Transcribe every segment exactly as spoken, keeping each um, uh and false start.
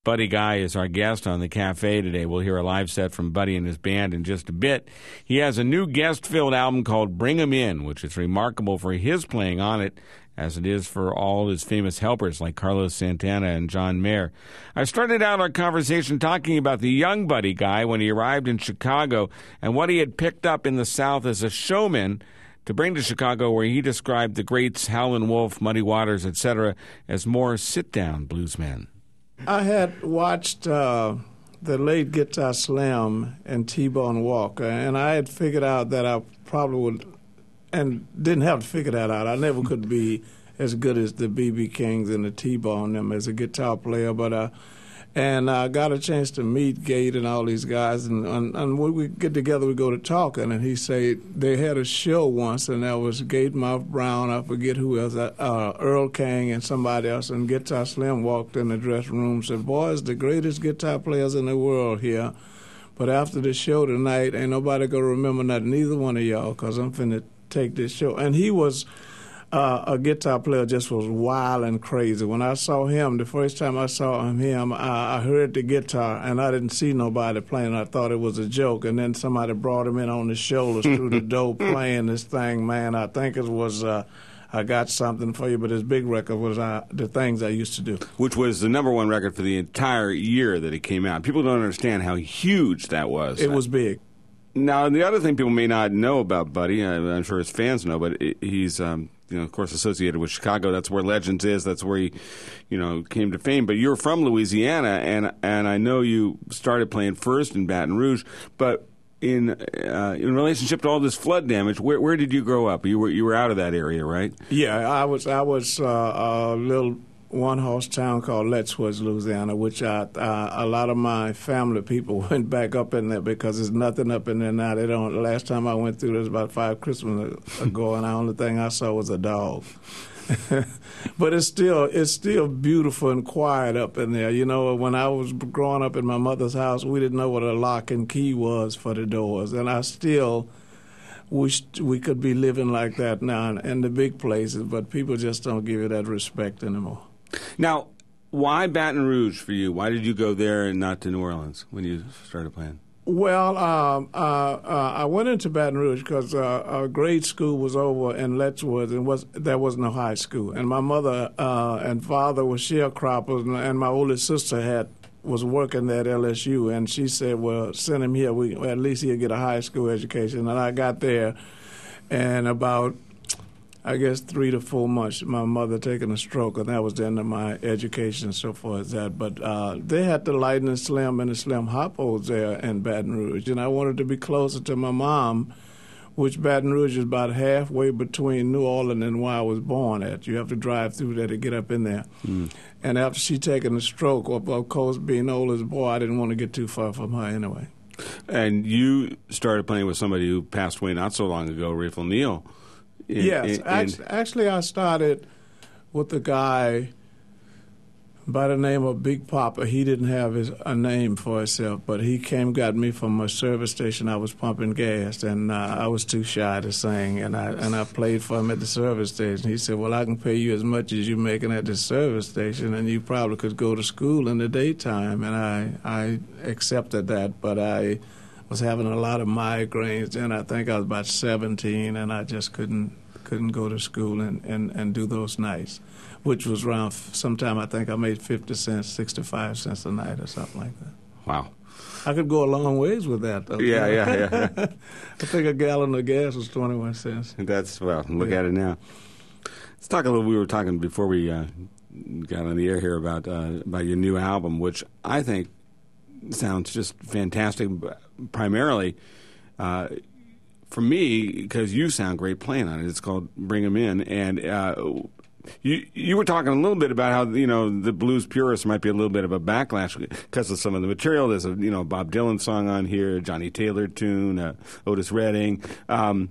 Buddy Guy is our guest on the Cafe today. We'll hear a live set from Buddy and his band in just a bit. He has a new guest-filled album called Bring 'Em In, which is remarkable for his playing on it, as it is for all his famous helpers like Carlos Santana and John Mayer. I started out our conversation talking about the young Buddy Guy when he arrived in Chicago and what he had picked up in the South as a showman to bring to Chicago, where he described the greats Howlin' Wolf, Muddy Waters, et cetera, as more sit-down bluesmen. I had watched uh, the late Guitar Slim and T-Bone Walker, and I had figured out that I probably would, and didn't have to figure that out. I never could be as good as the B B Kings and the T-Bone them as a guitar player, but uh, and I got a chance to meet Gate and all these guys, and, and, and when we get together, we go to talking, and he said they had a show once, and that was Gatemouth Brown, I forget who else, uh, Earl King and somebody else, and Guitar Slim walked in the dressing room and said, boys, the greatest guitar players in the world here, but after the show tonight, ain't nobody going to remember nothing, neither one of y'all, because I'm finna take this show. And he was... Uh, a guitar player just was wild and crazy. When I saw him, the first time I saw him, him I, I heard the guitar, and I didn't see nobody playing. I thought it was a joke, and then somebody brought him in on his shoulders through the door playing this thing, man. I think it was uh, I Got Something For You, but his big record was uh, The Things I Used to Do. Which was the number one record for the entire year that it came out. People don't understand how huge that was. It was big. Now, the other thing people may not know about Buddy, I'm sure his fans know, but he's... Um, you know, of course, associated with Chicago. That's where Legends is. That's where he, you know, came to fame. But you're from Louisiana, and and I know you started playing first in Baton Rouge. But in uh, in relationship to all this flood damage, where where did you grow up? You were you were out of that area, right? Yeah, I was I was uh, a little one-horse town called Letchworth, Louisiana, which I, uh, a lot of my family people went back up in there because there's nothing up in there now. They don't. The last time I went through, there was about five Christmas ago, and the only thing I saw was a dog. But it's still it's still beautiful and quiet up in there. You know, when I was growing up in my mother's house, we didn't know what a lock and key was for the doors, and I still wish we could be living like that now in, in the big places, but people just don't give it that respect anymore. Now, why Baton Rouge for you? Why did you go there and not to New Orleans when you started playing? Well, um, uh, uh, I went into Baton Rouge because uh, our grade school was over in Letchworth, and was there was no high school. And my mother uh, and father were sharecroppers, and, and my oldest sister had was working there at L S U, and she said, well, send him here. We, well, at least he'll get a high school education. And I got there, and about... I guess three to four months, my mother taking a stroke, and that was the end of my education and so forth as that. But uh, they had the Lightning Slim and the Slim Hoppos there in Baton Rouge, and I wanted to be closer to my mom, which Baton Rouge is about halfway between New Orleans and where I was born at. You have to drive through there to get up in there. Mm. And after she taking a stroke, of course, being old as a boy, I didn't want to get too far from her anyway. And you started playing with somebody who passed away not so long ago, Rafe O'Neill. In, yes, in, actually, actually I started with a guy by the name of Big Papa. He didn't have his, a name for himself, but he came got me from a service station. I was pumping gas, and uh, I was too shy to sing, and I and I played for him at the service station. He said, well, I can pay you as much as you're making at the service station, and you probably could go to school in the daytime. And I, I accepted that, but I was having a lot of migraines, and I think I was about seventeen, and I just couldn't couldn't go to school and, and, and do those nights, which was around, sometime I think I made fifty cents, sixty-five cents a night or something like that. Wow. I could go a long ways with that, though. Yeah, yeah, yeah. I think a gallon of gas was twenty-one cents. That's, well, look yeah. at it now. Let's talk a little, we were talking before we uh, got on the air here about, uh, about your new album, which I think sounds just fantastic, primarily uh, for me, because you sound great playing on it. It's called Bring 'Em In, and uh, you you were talking a little bit about how, you know, the blues purists might be a little bit of a backlash because of some of the material. There's a, you know, Bob Dylan song on here, Johnny Taylor tune, uh, Otis Redding. Um,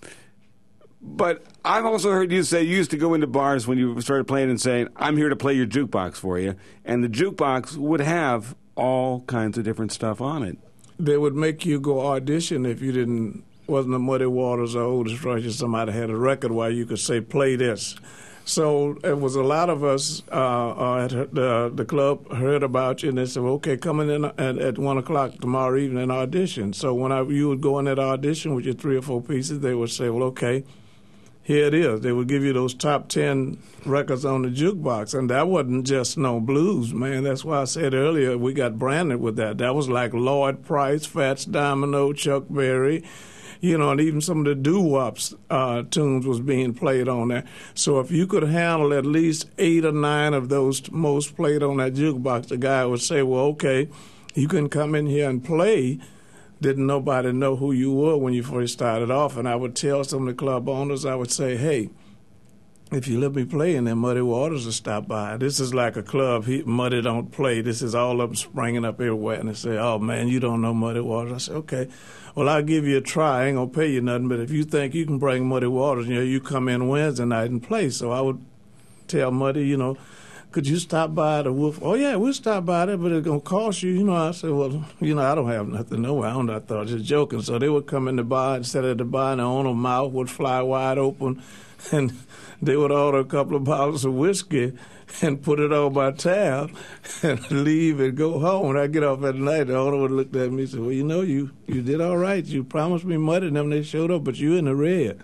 but I've also heard you say you used to go into bars when you started playing and saying, I'm here to play your jukebox for you, and the jukebox would have all kinds of different stuff on it. They would make you go audition if you didn't, wasn't the Muddy Waters or Otis Rush, or somebody had a record where you could say, play this. So it was a lot of us uh, uh, at the, the club heard about you, and they said, okay, coming in at, at one o'clock tomorrow evening and audition. So when I, you would go in that audition with your three or four pieces, they would say, well, okay, here it is. They would give you those top ten records on the jukebox, and that wasn't just no blues, man. That's why I said earlier we got branded with that. That was like Lloyd Price, Fats Domino, Chuck Berry, you know, and even some of the doo-wops uh, tunes was being played on there. So if you could handle at least eight or nine of those most played on that jukebox, the guy would say, well, okay, you can come in here and play. Didn't nobody know who you were when you first started off. And I would tell some of the club owners, I would say, hey, if you let me play, and then Muddy Waters will stop by. This is like a club. He, Muddy don't play. This is all of them springing up everywhere. And they say, oh, man, you don't know Muddy Waters. I say, okay. Well, I'll give you a try. I ain't going to pay you nothing, but if you think you can bring Muddy Waters, you know, you come in Wednesday night and play. So I would tell Muddy, you know, could you stop by the Wolf? Oh, yeah, we'll stop by there, but it's going to cost you. You know, I said, well, you know, I don't have nothing no way. I, don't, I thought just joking. So they would come in the bar and sit at the bar, and the owner's mouth would fly wide open, and they would order a couple of bottles of whiskey and put it on my tab and leave and go home. When I get off at night, the owner would look at me and say, well, you know, you, you did all right. You promised me Muddy, and them they showed up, but you in the red.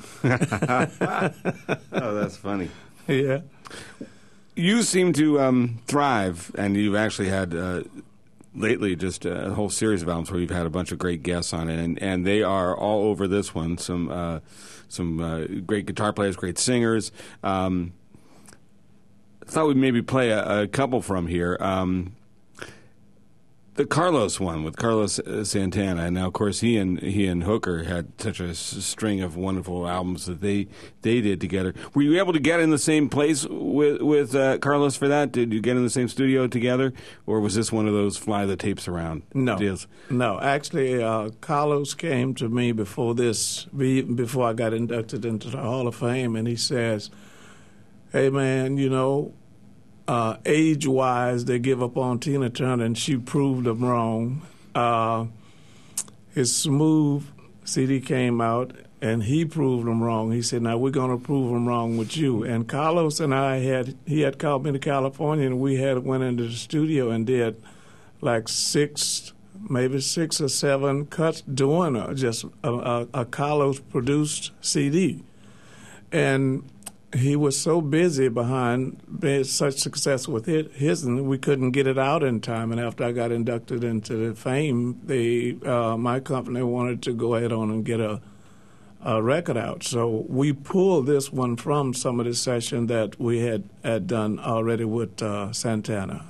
Oh, that's funny. Yeah. You seem to um, thrive, and you've actually had uh, lately just a whole series of albums where you've had a bunch of great guests on it, and, and they are all over this one. Some uh, some uh, great guitar players, great singers. Um, I thought we'd maybe play a, a couple from here. Um, the Carlos one with Carlos Santana, and now of course he and he and Hooker had such a s- string of wonderful albums that they they did together. Were you able to get in the same place with with uh, Carlos for that? Did you get in the same studio together, or was this one of those fly the tapes around No, deals? no. Actually, uh, Carlos came to me before this, before I got inducted into the Hall of Fame, and he says, "Hey, man, you know." Uh, age-wise, they give up on Tina Turner, and she proved them wrong. Uh, his Smooth C D came out, and he proved them wrong. He said, now we're going to prove them wrong with you. And Carlos and I had, he had called me to California, and we had went into the studio and did like six, maybe six or seven cuts doing a, just a, a, a Carlos-produced C D. And he was so busy behind being such success with it, his, and we couldn't get it out in time. And after I got inducted into the Fame, they, uh, my company wanted to go ahead on and get a, a record out. So we pulled this one from some of the session that we had, had done already with uh, Santana.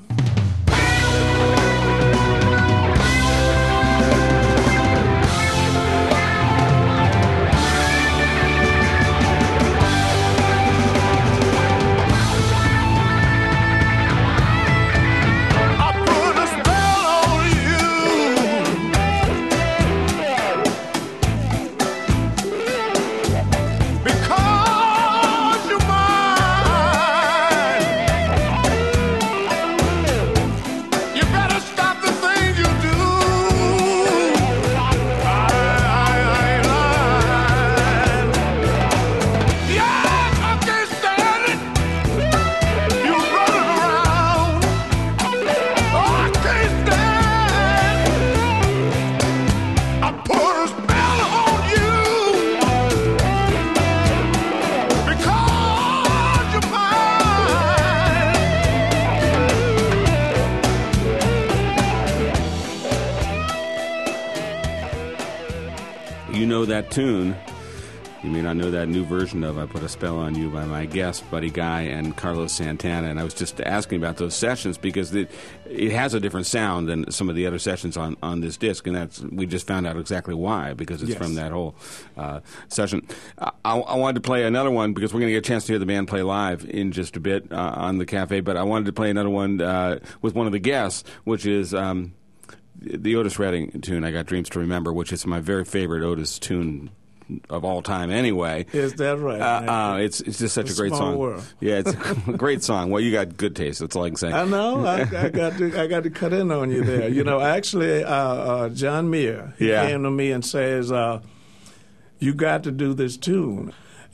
That tune, you may not know that new version of I Put a Spell on You by my guest, Buddy Guy and Carlos Santana. And I was just asking about those sessions because it, it has a different sound than some of the other sessions on, on this disc, and that's we just found out exactly why, because it's yes. from that whole uh, session. I, I wanted to play another one because we're going to get a chance to hear the band play live in just a bit uh, on the Cafe, but I wanted to play another one uh, with one of the guests, which is... Um, the Otis Redding tune, I Got Dreams to Remember, which is my very favorite Otis tune of all time anyway. Is that right? Uh, uh, it's it's just such a a great small song. World. Yeah, it's a great song. Well, you got good taste. That's all I can say. I know. I, I got to I got to cut in on you there. You know, actually, uh, uh, John Muir, he yeah. came to me and says, uh, you got to do this tune.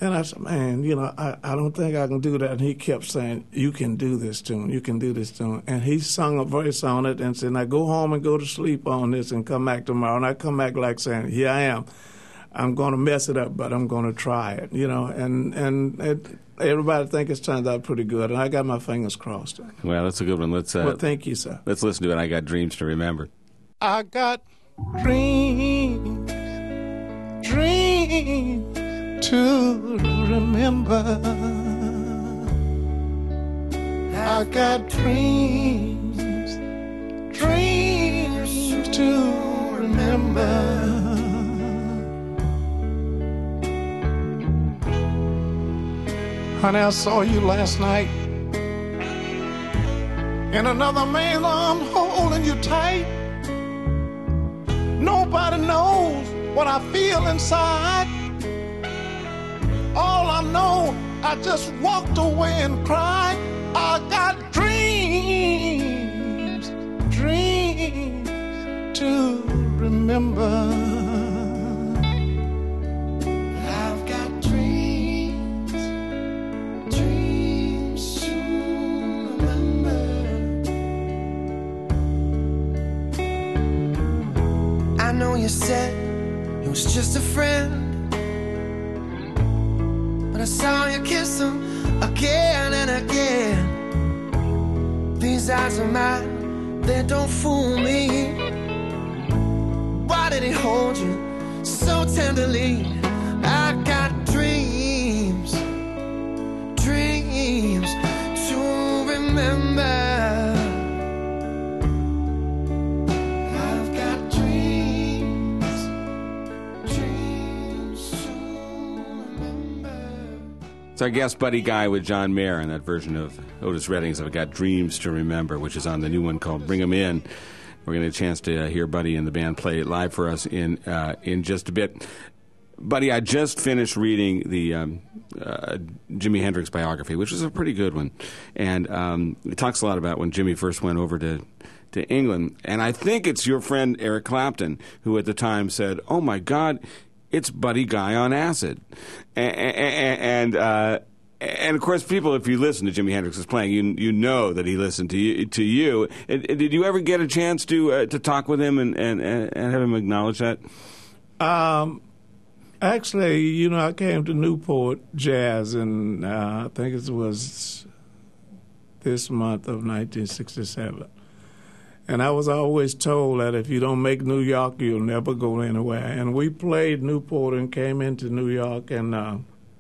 And I said, man, you know, I, I don't think I can do that. And he kept saying, you can do this tune, you can do this tune. And he sung a verse on it and said, now go home and go to sleep on this and come back tomorrow. And I come back like saying, here I am. I'm going to mess it up, but I'm going to try it, you know. And and it, everybody think it's turned out pretty good, and I got my fingers crossed. Well, that's a good one. Let's. Uh, well, thank you, sir. Let's listen to it. I got dreams to remember. I got dreams, dreams to remember. I got dreams, dreams to remember. Honey, I saw you last night in another man's arms holding you tight. Nobody knows what I feel inside. All I know, I just walked away and cried. I got dreams, dreams to remember. You said it was just a friend, but I saw you kiss him again and again. These eyes of mine, they don't fool me. Why did he hold you so tenderly? I got dreams, dreams to remember. It's our guest Buddy Guy with John Mayer in that version of Otis Redding's I've Got Dreams to Remember, which is on the new one called Bring 'Em In. We're going to get a chance to uh, hear Buddy and the band play it live for us in uh, in just a bit. Buddy, I just finished reading the um, uh, Jimi Hendrix biography, which is a pretty good one. And um, it talks a lot about when Jimmy first went over to, to England. And I think it's your friend Eric Clapton who at the time said, oh, my God, it's Buddy Guy on acid. And, and, uh, and of course, people, if you listen to Jimi Hendrix is playing, you you know that he listened to you. To you. And, and did you ever get a chance to uh, to talk with him and, and, and have him acknowledge that? Um, actually, you know, I came to Newport Jazz, and uh, I think it was this month of nineteen sixty-seven. And I was always told that if you don't make New York, you'll never go anywhere. And we played Newport and came into New York, and uh,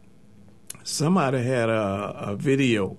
somebody had a, a video.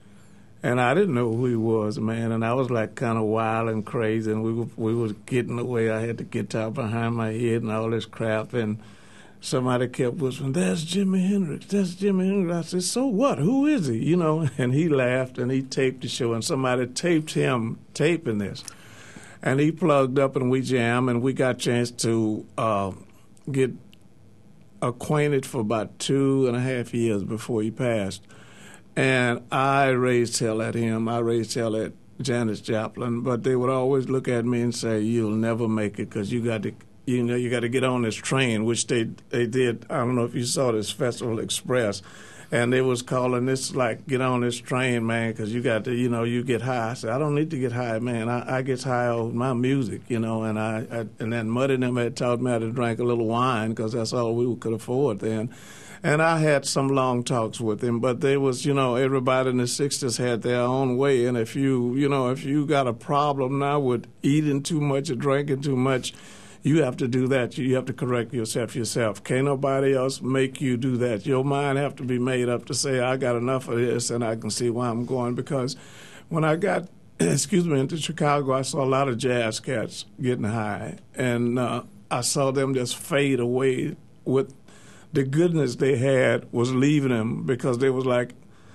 And I didn't know who he was, man. And I was like kind of wild and crazy, and we were, we were getting away. I had the guitar behind my head and all this crap. And somebody kept whispering, that's Jimi Hendrix, that's Jimi Hendrix. I said, so what? Who is he? You know, and he laughed, and he taped the show, and somebody taped him taping this. And he plugged up, and we jammed, and we got a chance to uh, get acquainted for about two and a half years before he passed. And I raised hell at him. I raised hell at Janis Joplin, but they would always look at me and say, you'll never make it because you got to You know, you got to get on this train, which they they did. I don't know if you saw this Festival Express, and they was calling this like, get on this train, man, because you got to, you know, you get high. I said, I don't need to get high, man. I, I get high on my music, you know, and I, I and then Muddy and them had taught me how to drink a little wine because that's all we could afford then. And I had some long talks with him, but they was, you know, everybody in the sixties had their own way. And if you, you know, if you got a problem now with eating too much or drinking too much, you have to do that. You have to correct yourself yourself. Can't nobody else make you do that. Your mind have to be made up to say, I got enough of this and I can see where I'm going. Because when I got, excuse me, into Chicago, I saw a lot of jazz cats getting high. And uh, I saw them just fade away with the goodness they had was leaving them because they was like,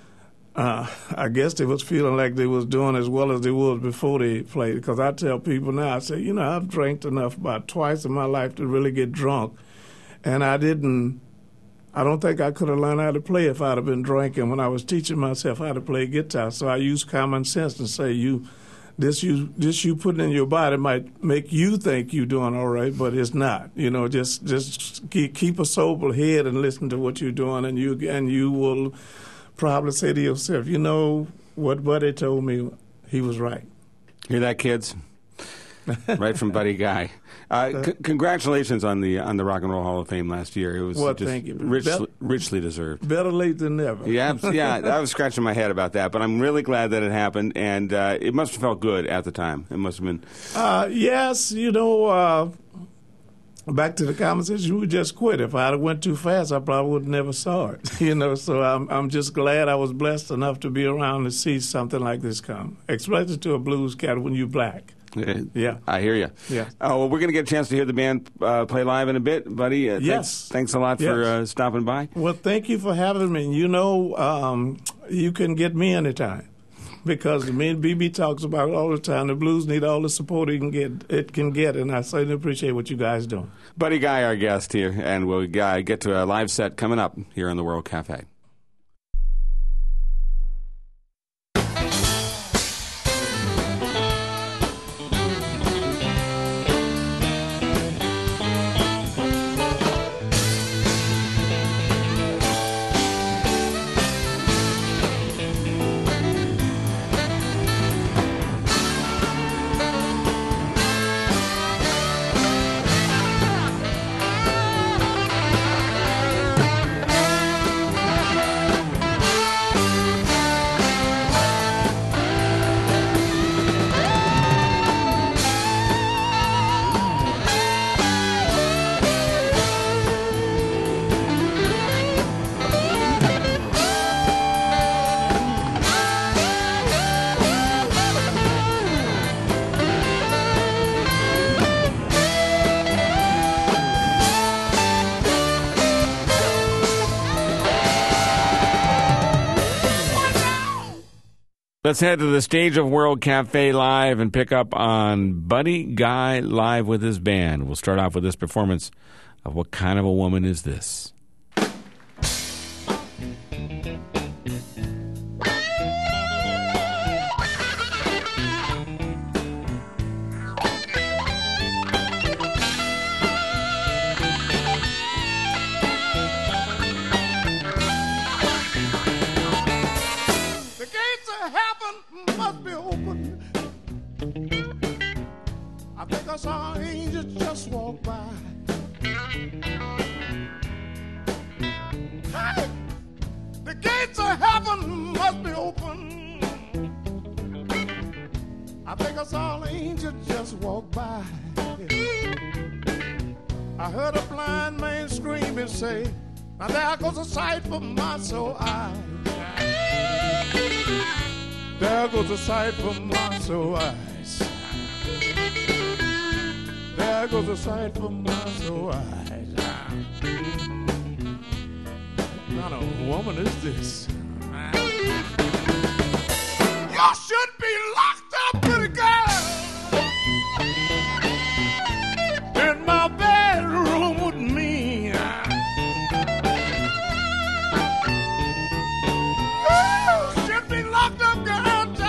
uh, I guess they was feeling like they was doing as well as they was before they played. Because I tell people now, I say, you know, I've drank enough about twice in my life to really get drunk. And I didn't, I don't think I could have learned how to play if I'd have been drinking when I was teaching myself how to play guitar. So I used common sense and say, you this you this you putting in your body might make you think you're doing all right, but it's not. You know, just just keep, keep a sober head and listen to what you're doing, and you and you will probably say to yourself, you know, what Buddy told me, he was right. Hear that, kids? Right from Buddy Guy. Uh, c- congratulations on the on the Rock and Roll Hall of Fame last year. It was well, just thank you. richly, Bet- richly deserved. Better late than never. Yeah, yeah. I was scratching my head about that, but I'm really glad that it happened, and uh, it must have felt good at the time. It must have been. Uh, yes, you know. Uh, back to the conversation, we just quit. If I had went too fast, I probably would never saw it. You know, so I'm I'm just glad I was blessed enough to be around to see something like this come, especially to a blues cat when you're black. Yeah, I hear you. Yeah. Oh, well, we're going to get a chance to hear the band uh, play live in a bit, buddy. Uh, Yes. Thanks, thanks a lot Yes. for uh, stopping by. Well, thank you for having me. You know, um, you can get me anytime because me and B B talks about it all the time. The blues need all the support it can get. It can get, and I certainly appreciate what you guys do. Buddy Guy, our guest here, and we'll uh, get to a live set coming up here on the World Cafe. Let's head to the stage of World Cafe Live and pick up on Buddy Guy live with his band. We'll start off with this performance of What Kind of a Woman Is This? Must be open. I think I saw an angel just walk by. Hey, the gates of heaven must be open. I think I saw an angel just walk by. I heard a blind man scream and say, now there goes a sight for my soul eyes. There goes a sight for my soul eyes. There goes a sight for my soul eyes. What kind of woman is this? You should be locked up, pretty girl, in my bedroom with me. You should be locked up, girl.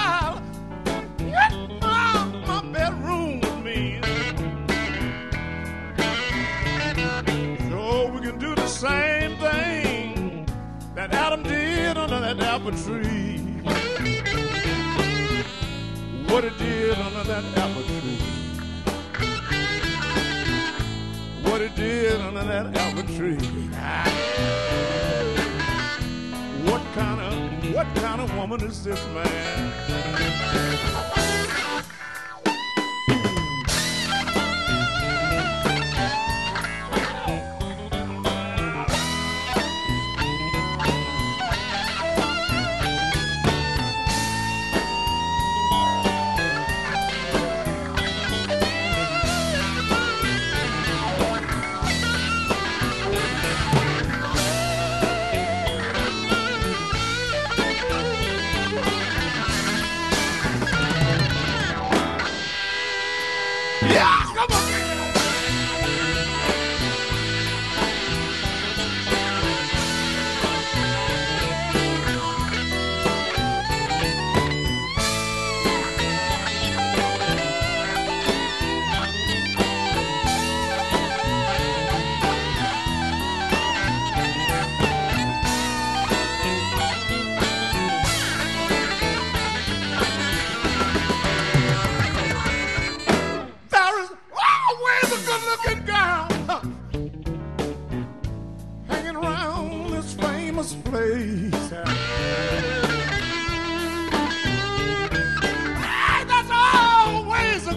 Same thing that Adam did under that apple tree. What it did under that apple tree. What it did under that apple tree. What kind of what kind of woman is this, man?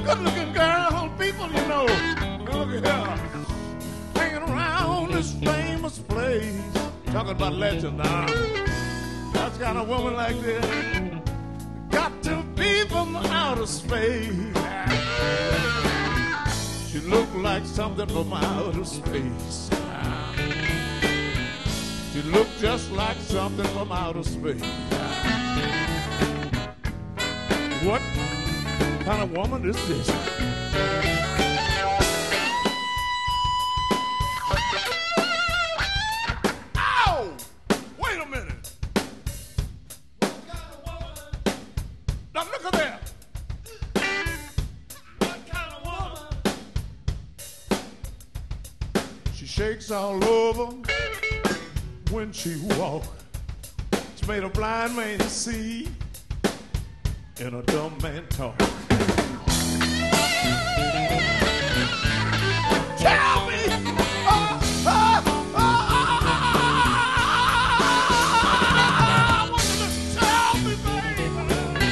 good-looking girl, people, you know. Look at her, hanging around this famous place. Talking about legend now. That's kind of woman like this. Got to be from outer space. She looked like something from outer space. She looked just like something from outer space. What kind of woman is this? Ow! Wait a minute. What kind of woman? Now look at there. What kind of woman? She shakes all over when she walks. She made a blind man see and a dumb man talk. Tell me, uh, uh, uh, I want you to tell me, baby.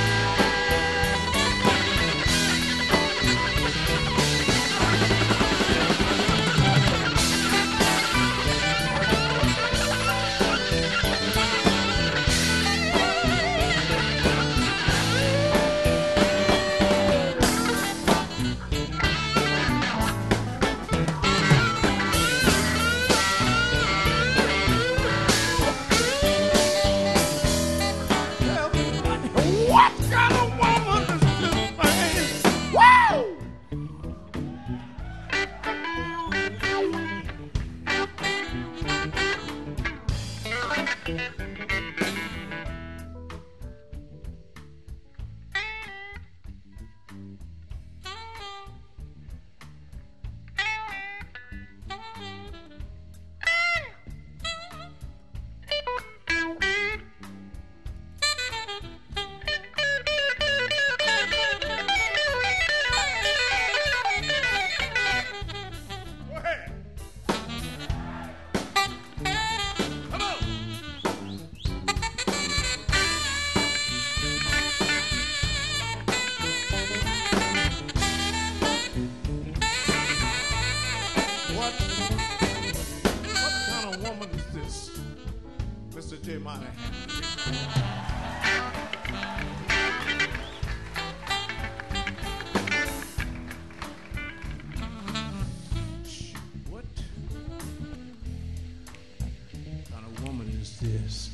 This.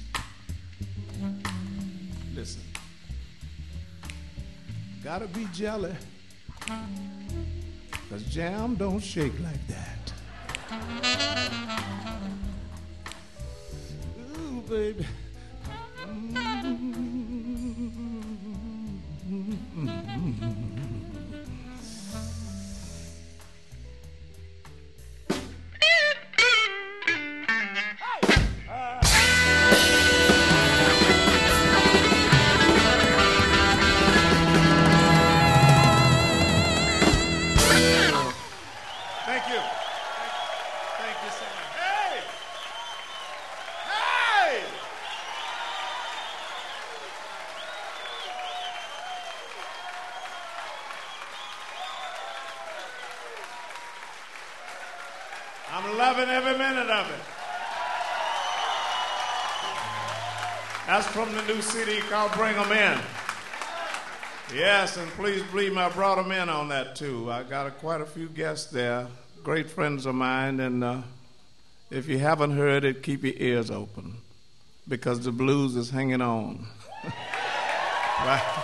Listen, gotta be jelly, cause jam don't shake like that. Ooh, baby. I'm loving every minute of it. That's from the new C D called Bring 'Em In. Yes, and please believe me, I brought them in on that too. I got a, quite a few guests there, great friends of mine, and uh, if you haven't heard it, keep your ears open because the blues is hanging on. Right?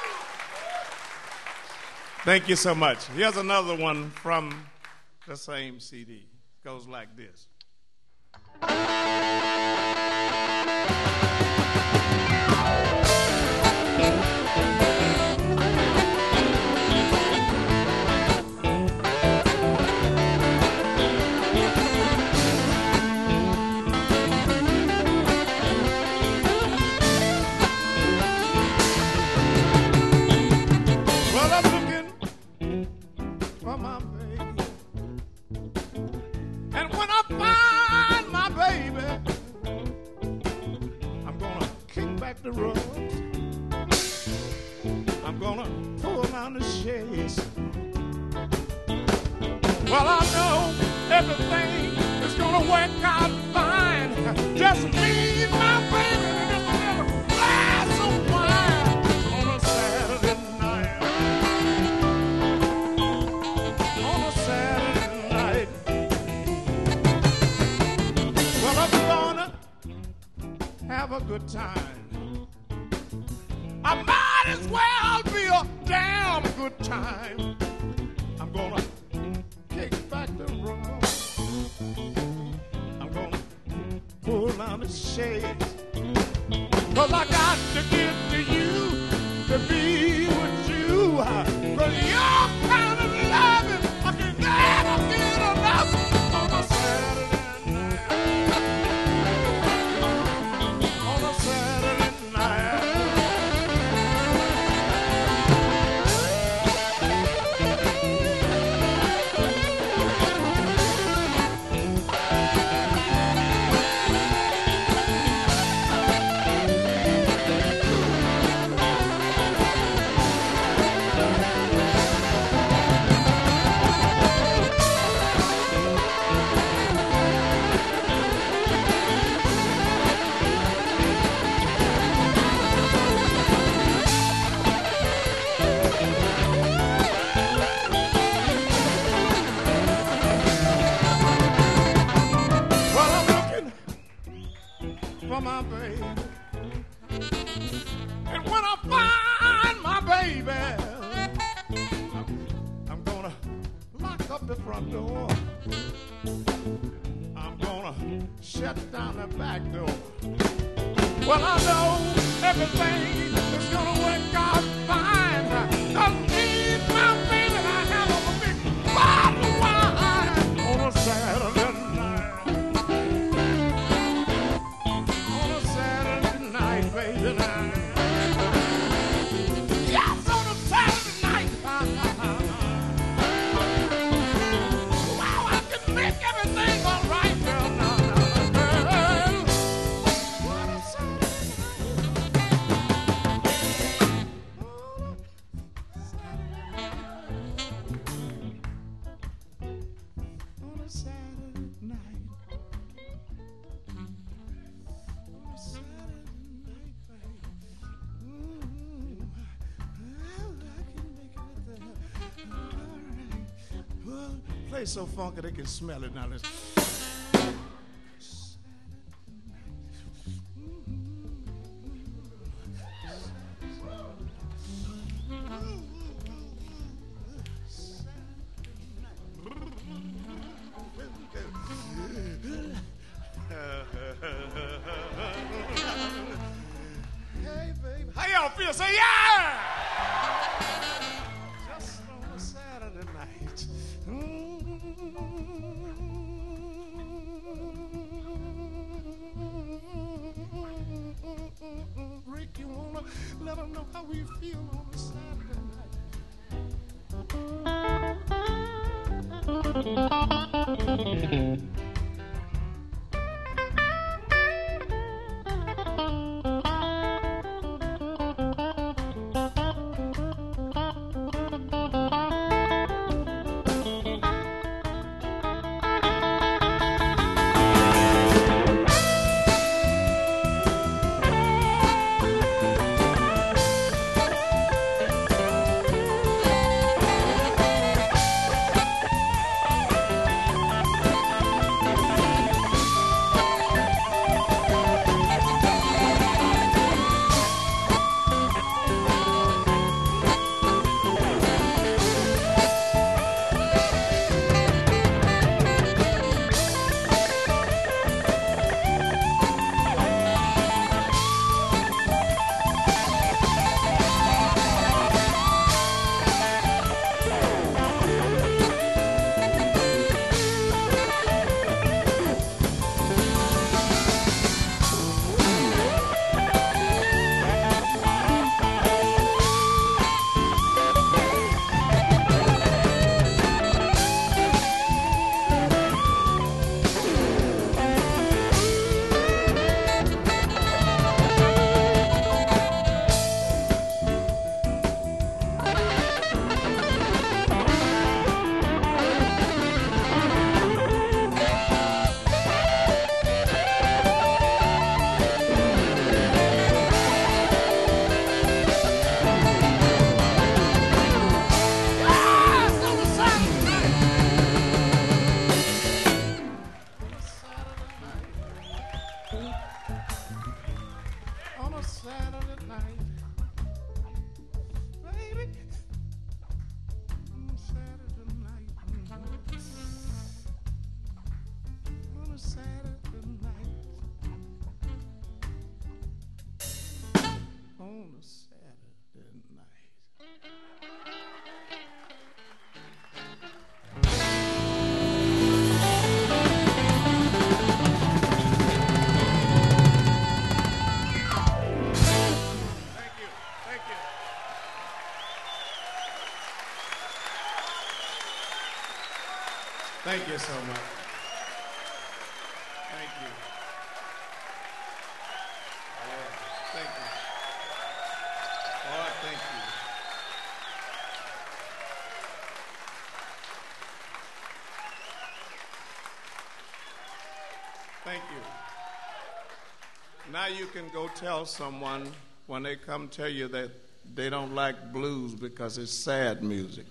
Thank you so much. Here's another one from the same C D. It goes like this. shades. Well, I know everything is gonna work out fine. Just me and my baby and just a little glass of wine on a Saturday night. On a Saturday night. Well, I'm gonna have a good time. I might as well be a damn good time. I'm gonna kick back the room. I'm gonna pull down the shades. Cause I got to get to you to be with you. Cause your kind of loving I can never get enough on a Saturday night. On a Saturday night. For my baby, and when I find my baby, I'm, I'm gonna lock up the front door. I'm gonna shut down the back door. Well, I know everything is gonna work out fine. Cause me and my baby, I have a big bottle of wine on a Saturday night. Baby, now. Yes, on a Saturday night. Wow, I can make everything all right, girl. Now, now, girl. What a Saturday night. On a Saturday night. On a Saturday play so funky they can smell it now. Let's hey, baby. How y'all feel? Say yeah! Just on a Saturday night. Rick, you wanna let them know how we feel on a Saturday night? Saturday night. Thank you. Thank you. Thank you so much. Thank you. Yeah, thank you. Oh, thank you. Thank you. Now you can go tell someone when they come tell you that they don't like blues because it's sad music.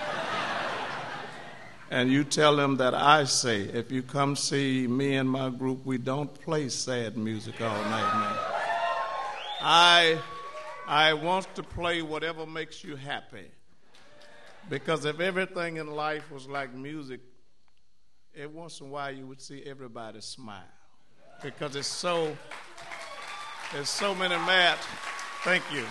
And you tell them that I say, if you come see me and my group, we don't play sad music all night, man. I, I want to play whatever makes you happy. Because if everything in life was like music, every once in a while you would see everybody smile. Because it's so, there's so many mad, thank you.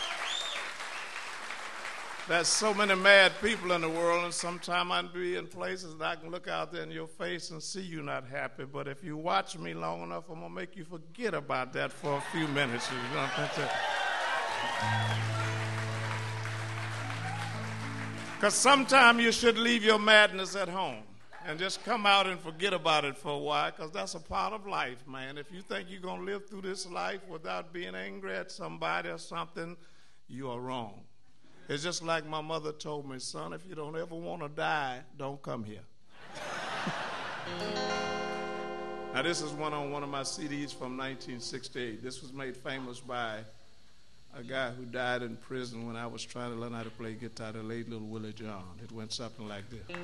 There's so many mad people in the world, and sometimes I'd be in places and I can look out there in your face and see you not happy. But if you watch me long enough, I'm going to make you forget about that for a few minutes. You know what I'm saying? Because sometimes you should leave your madness at home and just come out and forget about it for a while, because that's a part of life, man. If you think you're going to live through this life without being angry at somebody or something, you are wrong. It's just like my mother told me, son, if you don't ever want to die, don't come here. Now, this is one on one of my C Ds from nineteen sixty-eight. This was made famous by a guy who died in prison when I was trying to learn how to play guitar, the late little Willie John. It went something like this.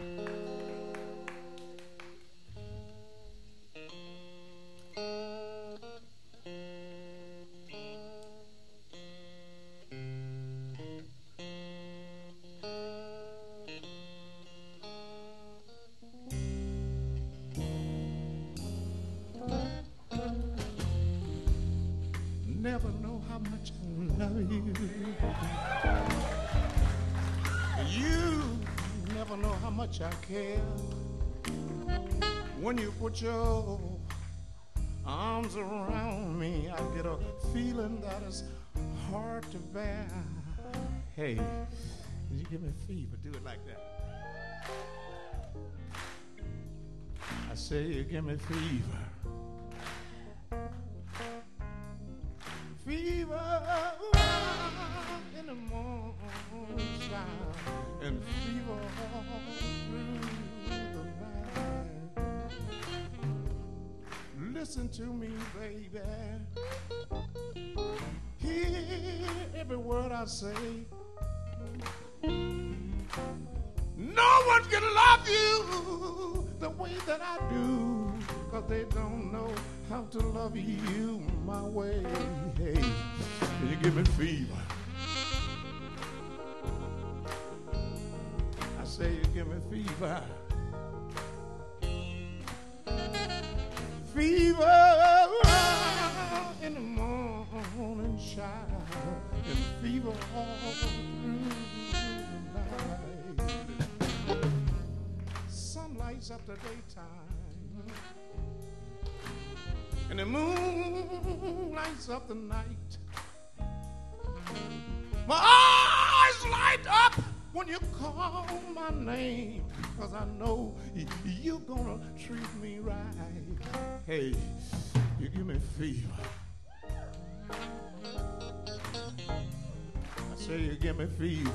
Never know how much I love you. You never know how much I care. When you put your arms around me, I get a feeling that is hard to bear. Hey, you give me fever, do it like that. I say you give me fever. Fever in the morning shine, and fever all through the night. Listen to me, baby. Hear every word I say. No one can love you the way that I do, 'cause they don't know how to love you my way. Hey, you give me fever. I say you give me fever. Fever in the morning shine, and fever all through the night. Sun lights up the daytime, and the moon lights up the night. My eyes light up when you call my name, 'cause I know you're gonna treat me right. Hey, you give me fever. I say you give me fever.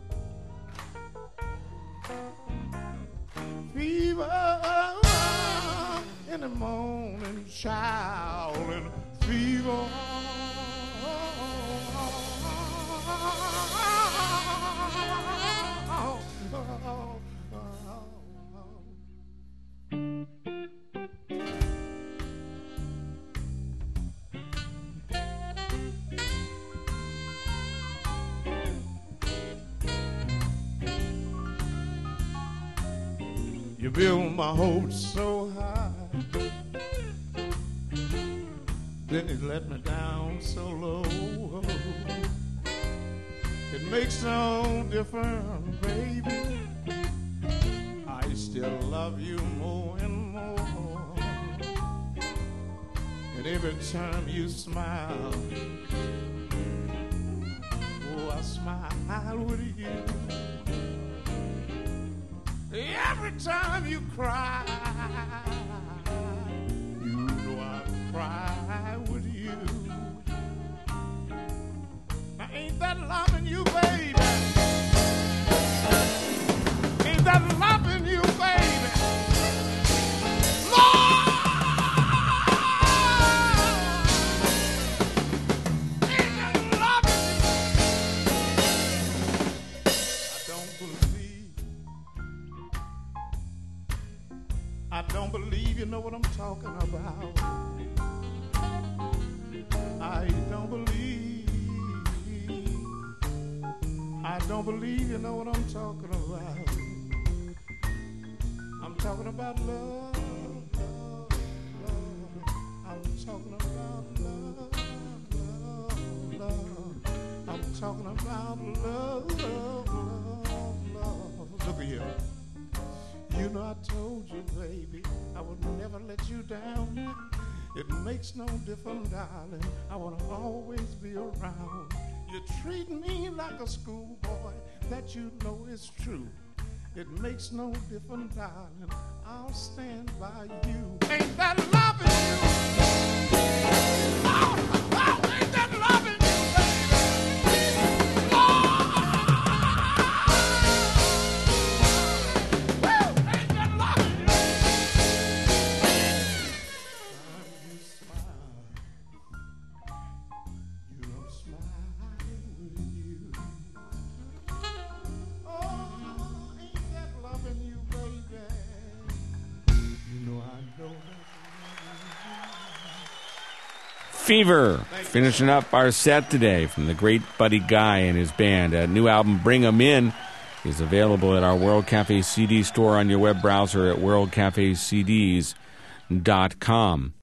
Fever in the morning, child, and fever. You build my hopes so high, then you let me down so low. It makes no difference, baby. I still love you more and more. And every time you smile, oh, I smile with you. Every time you cry, you know I cry with you. Now ain't that loving you, baby? Ain't that loving you, baby? Lord! Ain't that loving you? I don't believe I don't believe you know what I'm talking about. I don't believe I don't believe you know what I'm talking about. I'm talking about love, love, love. I'm talking about love, love, love. I'm talking about love, love, love, love. Look at here. You know I told you, baby, I would never let you down. It makes no difference, darling. I want to always be around. You treat me like a schoolboy, that you know is true. It makes no difference, darling. I'll stand by you. Ain't that loving you? Oh, oh, ain't that loving you, baby? Oh, woo, ain't that loving you? Time you smile, you don't smile with you. Oh, ain't that loving you, baby? You know I know that. Fever, finishing up our set today from the great Buddy Guy and his band. A new album, Bring 'Em In, is available at our World Cafe C D store on your web browser at world cafe c ds dot com.